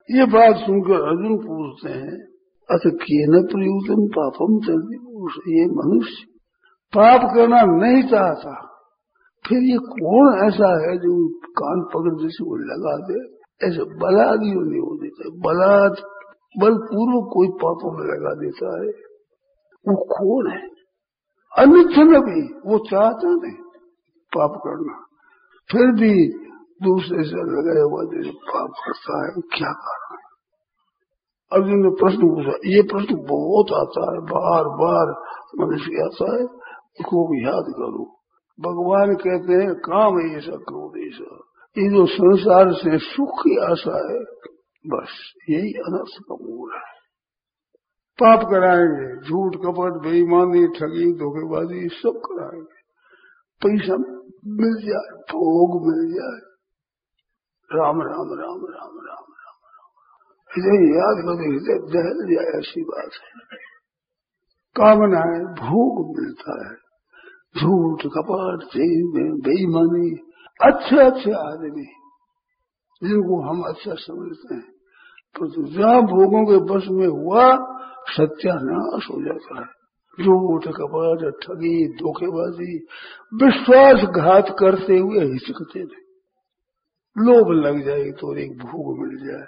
ये बात सुनकर अर्जुन पूछते हैं, अथ केन प्रयुक्तम पापम चलती, ये मनुष्य पाप करना नहीं चाहता, फिर ये कौन ऐसा है जो कान पकड़ जैसे वो लगा दे? ऐसे बलादि नहीं हो देता, बलपूर्वक कोई पापों में लगा देता है, वो कौन है? अन्य भी वो चाहता नहीं पाप करना, फिर भी दूसरे से लगाया हुआ जैसे पाप करता है, क्या कारण है? अर्जुन ने प्रश्न पूछा। ये प्रश्न बहुत आता है, बार बार मनुष्य आता है, उसको याद करो। भगवान कहते हैं काम ऐसा क्रोध ऐसा, ये जो संसार से सुख की आशा है, बस यही अनर्थ का मूल है। पाप कराएंगे, झूठ कपट बेईमानी ठगी धोखेबाजी सब कराएंगे, पैसा मिल जाए, भोग मिल जाए, राम राम राम राम राम इसे याद करो, इसे दहल जाए, ऐसी बात है। कामना है, भोग मिलता है, झूठ कपट बेईमानी, अच्छे अच्छे आदमी जिनको हम अच्छा समझते हैं, तो जहाँ भोगों के बस में हुआ सत्यानाश हो जाता है। झूठ कपट ठगी धोखेबाजी विश्वासघात करते हुए हिचकते नहीं, लोभ लग जाए तो एक भोग मिल जाए,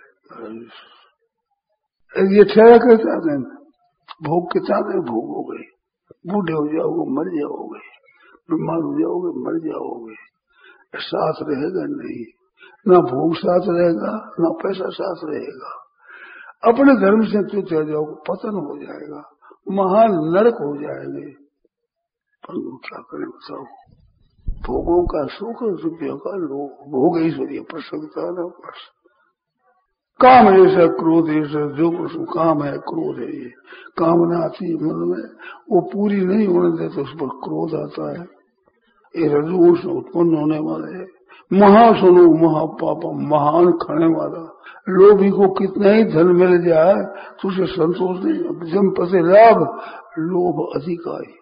ये ठहरा कर चाहते हैं, भोग के चाहते हैं, भोग हो गए, बूढ़े हो जाओगे मर जाओगे, बीमार हो जाओगे मर जाओगे, साथ रहेगा नहीं, ना भोग साथ रहेगा ना पैसा साथ रहेगा, अपने धर्म से च्युत हो जाओगे, पतन हो जाएगा, महान नरक हो जाएंगे। पर क्या करें बताओ, भोगों का सुख रुपयों का लोभ, भोग ऐश्वर्य प्रसन्नता न बस। काम ऐसा क्रोध ऐसा, जो काम है क्रोध है, ये कामना आती है मन में, वो पूरी नहीं होने देते तो उस पर क्रोध आता है, ये रजोगुण से उत्पन्न होने वाले है। महासुनो महापाप, महान खाने वाला, लोभी को कितना ही धन मिल जाए तो उसे संतोष नहीं, जम पसे लाभ लोभ अधिकारी,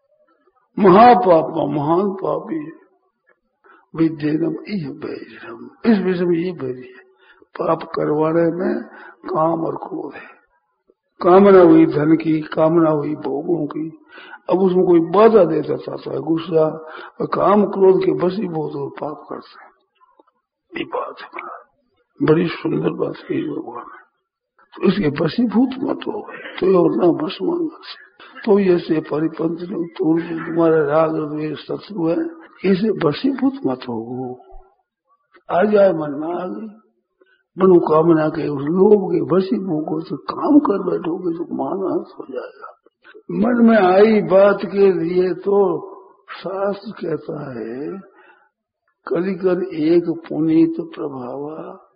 महापाप महान पापी है। विद्येनम यह बैरम, इस विषय में ये बैरी है, पाप करवाने में काम और क्रोध है। कामना हुई धन की, कामना हुई भोगों की, अब उसमें कोई बाधा देता चाहता है, गुस्सा और काम क्रोध के बसीभूत और पाप करते हैं। ये बात है, बड़ी सुंदर बात कही भगवान ने। तो इसके बसीभूत मत हो गए तो और ना बस मांगा से, तो ऐसे परिपंथ तो तुम्हारा राग द्वेष शत्रु है, इसे बसीभूत मत हो, आ जाए मन में आ गई मनोकामना के उस लोभ के वशीभूत को, तो काम कर बैठोगे तो मानस हो जाएगा। मन में आई बात के लिए तो शास्त्र कहता है, कलिकर एक पुनीत प्रभावा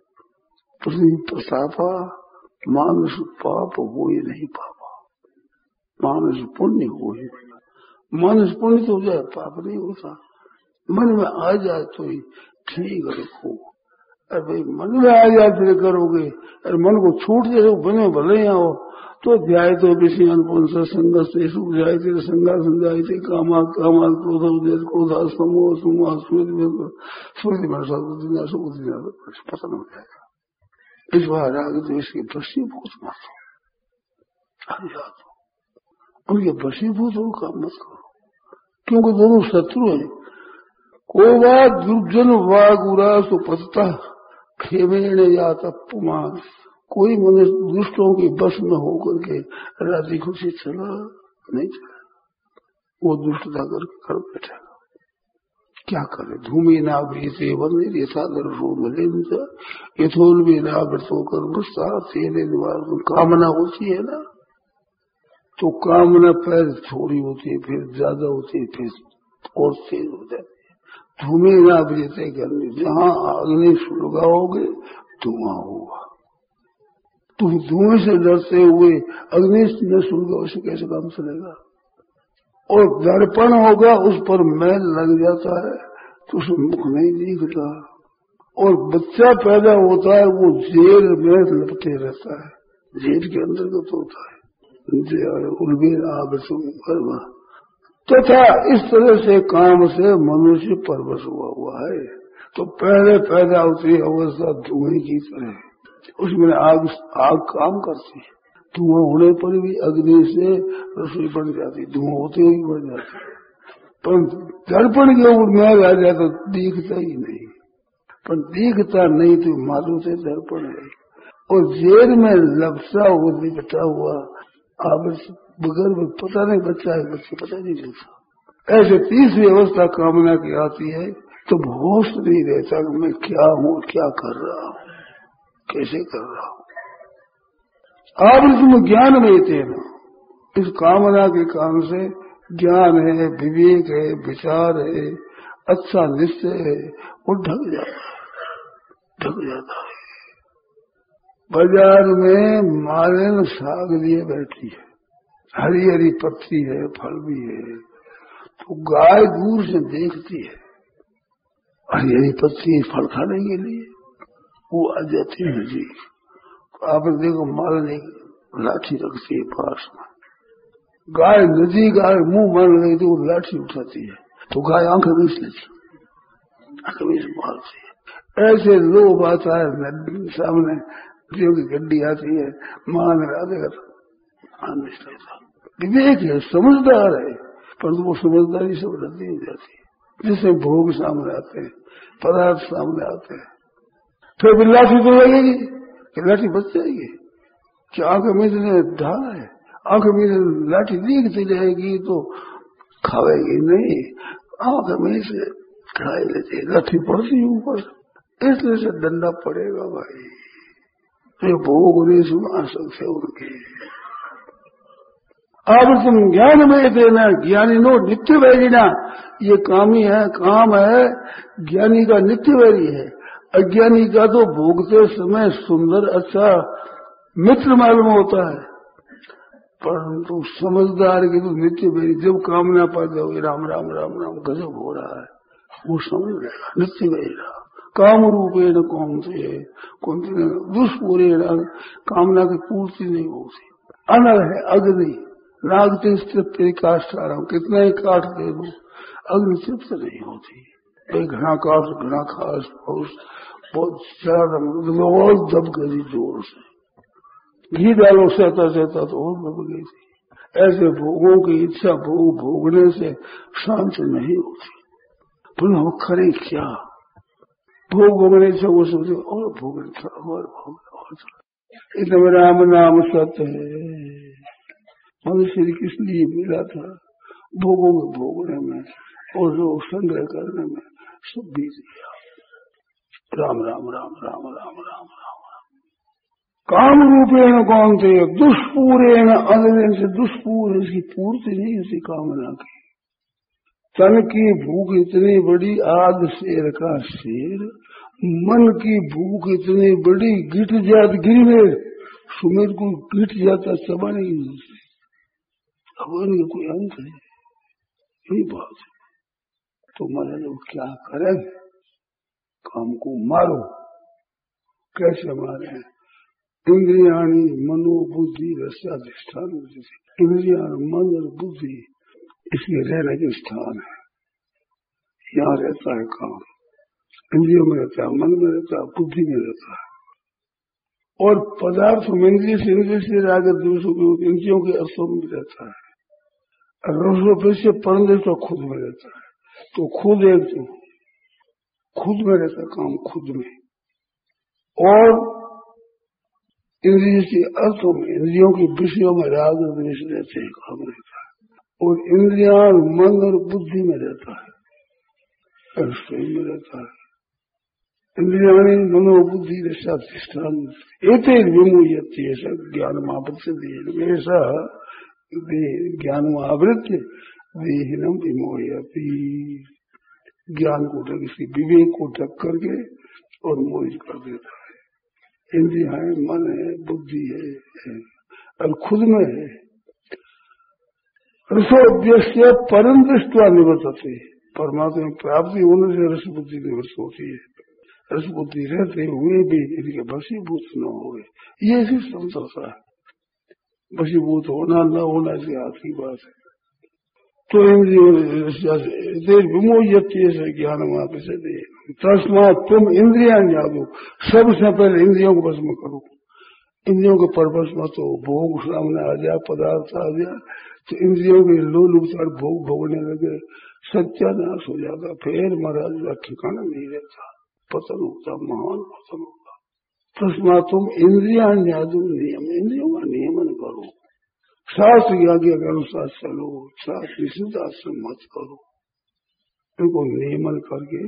प्रतापा, मानस पाप हो ही नहीं पापा, मानस पुण्य हो ही, मानस पुण्य तो हो जाए पाप नहीं होता। मन में आ जाए तो ही ठीक रखो, अरे भाई मन में आ जाए फिर करोगे, अरे मन को छूट जाए बने भले ही आओ तो ध्याय तो विषय अनुपुंस संघर्ष सुख जाए थे संघा संजाए थे कामा कामा क्रोध क्रोधा समूह समूह स्मृति में पतन हो जाएगा। इस बार आगे तो इसके वशीभूत मत हो, उनके वशीभूत हो काम मत करो, क्योंकि दोनों शत्रु है। को बात दुर्जन वागुरा सुपता खेमेण या तपमान, कोई मनुष्य दुष्टों के बस में होकर के राजी खुशी चला नहीं चला, वो दुष्टता कर बैठेगा। क्या करे, धूमि नाभ्रीते वन्य यथा दर्शो मिले यथोल भी नावृतो कर तेरे निवार। कामना होती है ना, तो कामना पहले थोड़ी होती है, फिर ज्यादा होती है, फिर और तेज हो जाती है। धूमि नाभ्रीते गर्मी, जहाँ अग्नि सुलगाओगे धुआं होगा, तुम धुएं से डरते हुए अग्नि न सुलगाओ, उसे कैसे काम चलेगा। और दर्पण होगा, उस पर मैल लग जाता है तो उसे मुख नहीं दिखता। और बच्चा पैदा होता है वो जेल में लपटे रहता है, जेल के अंतर्गत होता है, तथा इस तरह से काम से मनुष्य परवश हुआ है। तो पहले पैदा होती अवस्था धुएं की तरह, उसमें आग काम करती है। धुआं होने पर भी अग्नि से रसोई बन जाती, धुआं होते हुए बन जाती, पर दर्पण के ऊपर मैल आ जाए तो दिखता ही नहीं, पर दिखता नहीं तो मालूम से दर्पण है। और जेल में लपसा वो लिपटा हुआ आप बगैर में पता नहीं बच्चा है, बच्चे पता नहीं चलता। ऐसे तीसरी अवस्था कामना की आती है तो होश नहीं रहता कि मैं क्या हूँ, क्या कर रहा हूँ, कैसे कर रहा हूँ। आप इसमें ज्ञान में थे ना, इस कामना के काम से ज्ञान है, विवेक है, विचार है, अच्छा निश्चय है, वो ढक जाता है। बाजार में मालन साग लिए बैठी है, हरी हरी पत्ती है, फल भी है, तो गाय दूर से देखती है हरी हरी पत्ती फल खाने के लिए, वो आ जाती है जी। आप देखो मालन एक लाठी रखती है पास में, गाय नदी गाय मुंह मार गई तो वो लाठी उठाती है, तो गाय आंखें मीच लेती, आंखें मीच मारती है। ऐसे लोग आता है सामने जो की गड्डी आती है, मान राधे विवेक है, समझदार है, परंतु वो समझदारी से रद्दी हो जाती है। जिससे भोग सामने आते हैं, पदार्थ सामने आते हैं, फिर लाठी तो लगेगी कि लाठी बच जाएगी, क्या आंख में से ढाल है, आंख में लाठी दिखती जाएगी तो खावेगी नहीं, आंख में से खाई लेती, लाठी पड़ती ऊपर, इसलिए से डंडा पड़ेगा भाई, ये भोग नहीं सुना सकते उनके। अब तुम ज्ञान में देना, ज्ञानी नो नित्य वैरिना, ये कामी है, काम है, ज्ञानी का नित्य वैरी है। अज्ञानी का तो भोगते समय सुंदर अच्छा मित्र मालूम होता है, परंतु समझदार की तो नित्य वैरी। जब कामना पैदा हो राम राम राम राम गजब हो रहा है, वो समझ लेगा नित्य वैरी रहा। काम रूपेण कौन दुष्पूरेण, कामना की पूर्ति नहीं होती। अनल है अग्नि, नागते तृप्ति काष्ठाराम, कितना ही काट दे दो अग्नि तृप्त नहीं होती। घना काट घना खास बहुत ज्यादा दब गई जोर से, घी डालो सहता सहता तो और दब गई थी। ऐसे भोगों की इच्छा भोगने से शांत नहीं होती, पुनः वो करे क्या, भोगने से वो सोचे और भोगने और इतना राम नाम सत्य है। मनुष्य किस लिए मिला था, भोगों में भोगने में और जो संग्रह करने में सब बीत गया। राम राम राम राम राम राम राम काम रूपेण कौन थे, दुष्पूरेण अनलेन से दुष्पूर, इसकी पूर्ति नहीं होती कामना की। तन की भूख इतनी बड़ी आग शेर का शेर, मन की भूख इतनी बड़ी गिट जात गिरवे, सुमेर को गिट जाता चबाने की जरूरत, अब उनका कोई अंत है, यही बात है। तो मैंने लोग क्या करें, काम को मारो, कैसे मारे, इंद्रियाणी मनो बुद्धि रस्याधिष्ठान, इंद्रिया मन और बुद्धि इसके रहने के स्थान है, यहाँ रहता है काम, इंद्रियों में रहता है, मन में रहता है, बुद्धि में रहता है। और पदार्थ में इंद्रिय से आगे दूसरों के इंद्रियों के अर्थों में रहता है, रसों से परंदे तो खुद में रहता है। तो खुद एक तो खुद में रहता काम खुद में, और इंद्रिय से अर्थों में इंद्रियों के विषयों में राग द्वेष रहते हैं, काम रहता है। और इंद्रिया मन और बुद्धि में रहता है, रसोई में रहता है। इंद्रियाणी मनोबुद्धि रसाधिष्ठान एक विमुह्यति, ऐसा ज्ञान महावृत्ति, ऐसा ज्ञान महावृत्ति देहिनम विमोहयति, ज्ञान को ढक, इसकी विवेक को ढक करके और मोहित कर देता है। इंद्रिया है, मन है, बुद्धि है और खुद में है। रसोद्यस्य परम दृष्टवा निवर्तते, परमात्मा में प्राप्ति होने से रस बुद्धि निवृत्त होती है। रस बुद्धि रहते हुए भी इनके वशीभूत न हो, ये सिर्फ समझौता है। वशीभूत होना न होना से हाथ की बात है। तो इंद्रियों विमोचते से ज्ञान वापसते। तस्मात् तुम इंद्रियां जादो, सबसे पहले इंद्रियों को भस्म करो। इंद्रियों के परवश मत हो। भोग सामने आ जाए, पदार्थ आ जाए तो इंद्रियों के लोल उपचार भोग भोगने लगे, सत्यानाश हो जाता। फिर महाराज का ठिकाना नहीं रहता, पतन होता, महान पतन होता। तस्मात् तुम इंद्रियां जादो नियम, इंद्रियों का नियमन करो। शास्त्र की आज्ञा के अनुसार चलो, शास्त्र निषिद्ध आश्रम मत करो। इनको नियमन करके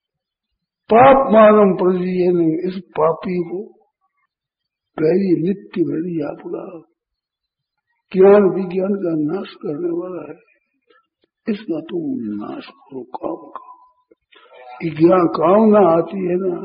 पाप मानम प्रजीयन, इस पापी को गहरी नित्य मेरी आपका ज्ञान विज्ञान का नाश करने वाला है, इसका तुम नाश करो। काम का ज्ञान कामना आती है ना।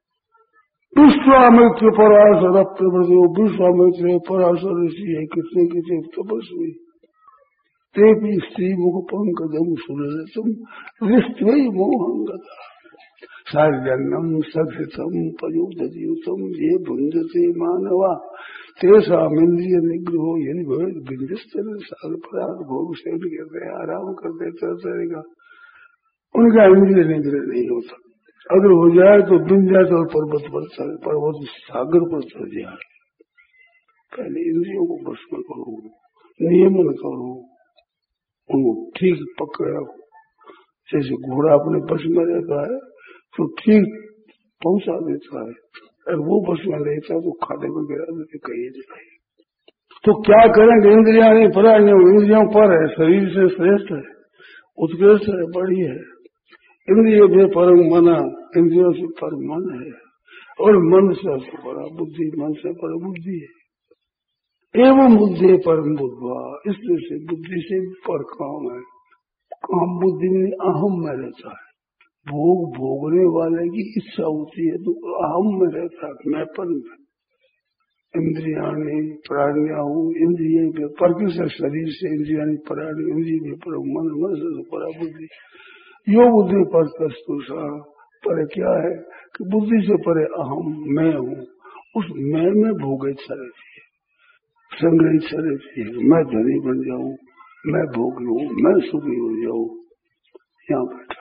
विश्वामित्र पराशर प्रवृत्ति, विश्वामित्र पराशर ऋषि है, कितने कितने तपस्वी। ते भी स्त्री मुख पंकजम सुरतम रिष्टवै मोहंगता सार्जन्यम सघृतम पयोदयुतम ये भुंजते मानवा तेषामिंद्रिय निग्रहो यदि भवेत् बिंजस्तर सागर पदार्थ भोग सेवन करते हैं, आराम करते रहेगा, उनका इंद्रिय निग्रह नहीं होता। अगर हो जाए तो विंध्याचल पर्वत पर चल, पर्वत सागर पर चल जाए। पहले इंद्रियों को भस्म करो, नियमन करो, उनको ठीक पकड़ रखो। जैसे घोड़ा अपने बस में रहता है तो ठीक पहुंचा देता है, और वो बस में रहता है तो खाते में गिरा देते कहीं नहीं। तो क्या करेंगे? इंद्रिया नहीं परायण, इंद्रियों पर है, शरीर से श्रेष्ठ है, उत्कृष्ट है, बड़ी है। इंद्रिय में परम मना, इंद्रियों से पर मन है, और मन से बड़ा बुद्धि, मन से पर बुद्धि है। एवं बुद्धि परम बुद्धवा, इसलिए से बुद्धि से पर काम है। काम बुद्धि में अहम में रहता है। भोग भोगने वाले की इच्छा होती है तो अहम में रहता है, मैं पर में। इंद्रिया प्राणिया हूँ, इंद्रिय पर किस शरीर से इंद्रिया प्राणी, इंद्रिय पर मन, मन से परा बुद्धि। यो बुद्धि पर कस्तुषा, पर क्या है कि बुद्धि से परे अहम मैं हूँ, उस मैं में भोग इच्छा रहती है, संग्रह इच्छा रहती है। मैं धनी बन जाऊं, मैं भोग लूं, मैं सुखी हो जाऊं। यहाँ बैठा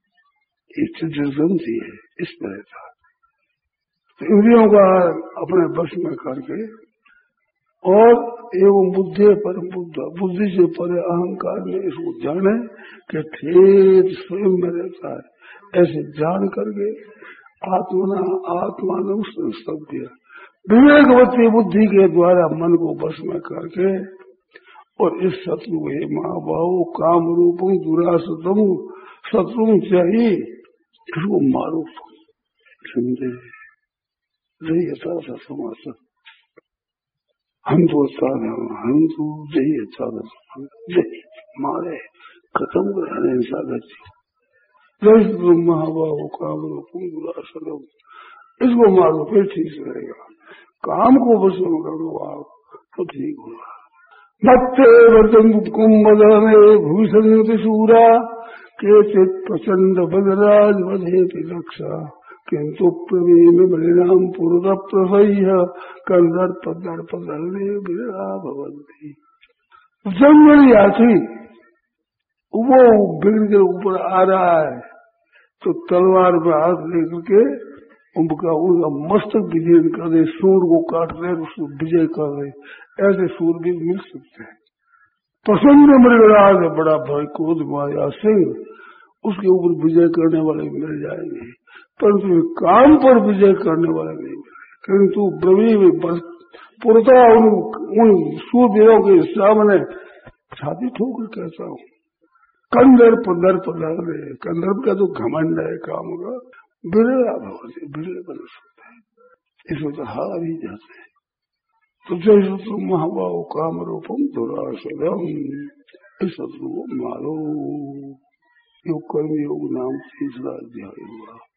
ग्रंथि है, इस तरह था। तो इंद्रियों का अपने वश में करके, और एवं बुद्धि परम बुद्ध, बुद्धि से परे अहंकार में इसको जाने कि ठेठ स्वयं में रहता है, ऐसे जान करके आत्मना आत्मान संस्तभ्य, विवेकवती बुद्धि के द्वारा मन को वश में करके, और इस शत्रु हे महाबाहु काम रूपम दुरासतम शत्रु चाहिए, इसको मारो। समझे? समास हम तो साधा, हम तो जही अच्छा जही मारे खत्म कर हिंसा करती। महाबाहु काम रूपम दुरासतम, इसको मारो फिर ठीक रहेगा। काम को बस करो आप तो ठीक होगा। मत्ते वर्तन कुंभदने भूषण सूरा के चित प्रचंड बदराज बधे रक्षा, किंतु प्रवीण बलिराम पुरुष प्रसह्य कंदर्प दर्प दलने बिरा भवंती। जंगली हाथी वो बिगड़ के ऊपर आ रहा है तो तलवार में हाथ लेकर के उनका मस्तक विजय कर दे, सूर को काट दे, उसको विजय कर दे। ऐसे सूरवीर मिल सकते हैं। प्रसन्न मृगराज बड़ा भय क्रोध माया सिंह, उसके ऊपर विजय करने वाले मिल जाएंगे, परंतु काम पर विजय करने वाले नहीं मिलेंगे। किंतु ब्रवी पुरता उन सूरवीरों के सामने छाती ठोकर कहता हूँ, कंदर्प दर्प लग रहे। कंदर्प का तो घमंड है काम का, बिरला भगवती बिरले बन सकता है, इसमें तो हार ही जाते हैं। तो जैसे तुम महाबाहु काम रूपम दुरासदम, इस शत्रु को मारो। योग कर्म योग नाम तीसरा अध्याय हुआ।